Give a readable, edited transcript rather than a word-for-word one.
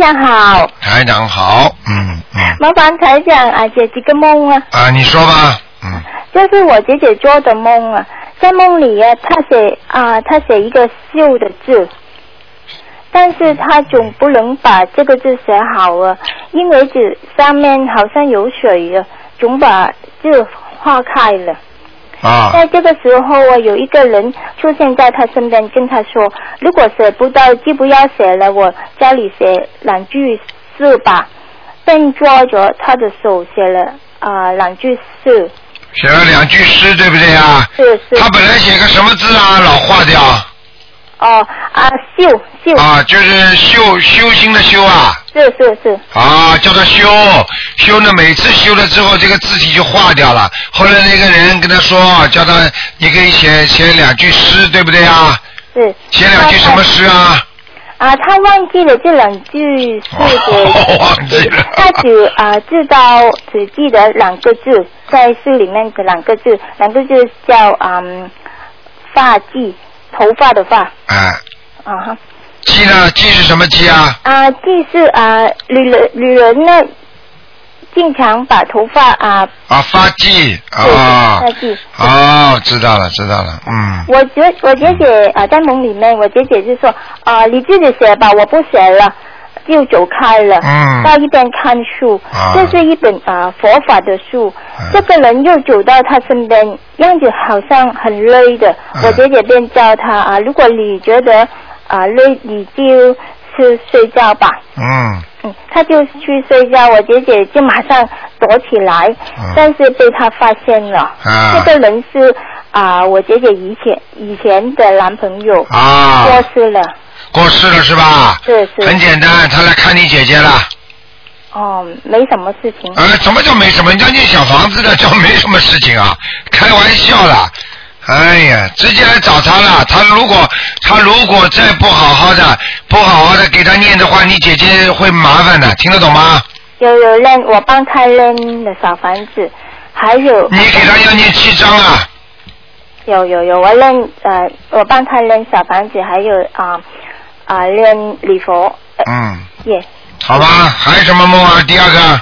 长好。 台长好， 麻烦台长解几个梦啊。 你说吧。 就是我姐姐做的梦啊，在梦里她写一个秀的字，但是她总不能把这个字写好啊，因为纸上面好像有水啊，总把字化开了。在这个时候有一个人出现在他身边，跟他说，如果写不到就不要写了，我家里写两句诗吧，便抓着他的手写了两句诗。 写了2句诗，对不对啊？ 是。 他本来写个什么字啊，老化掉。 修。 就是修心的修啊。 是。 叫他修呢，每次修了之后，这个字体就化掉了。后来那个人跟他说，叫他你可以写2句诗，对不对啊？ 是。 写2句什么诗啊？ 他忘记了这2句诗的。 忘记了。 他只记得2个字，在诗里面的2个字叫发髻，头发的发。髻呢？髻是什么髻啊？ 髻是女人呢，经常把头发发髻发髻。 知道了。 我姐姐在梦里面，我姐姐就说你自己写吧，我不写了，就走开了。到一边看书。这是一本佛法的书。这个人又走到他身边，样子好像很累的。我姐姐便叫他如果你觉得累，你就去睡觉吧。他就去睡觉，我姐姐就马上躲起来，但是被他发现了。这个人是我姐姐以前的男朋友。过世了是吧？ 是。 很简单，他来看你姐姐了。 没什么事情。 什么叫没什么？人家念小房子的叫没什么事情啊，开玩笑了。哎呀，直接来找他了。他如果再不好好的给他念的话，你姐姐会麻烦的，听得懂吗？ 有练，我帮他练的小房子，还有。你给他要念7章啊？ 有，我帮他练小房子，还有练礼佛。 好吧，还有什么梦啊？第二个。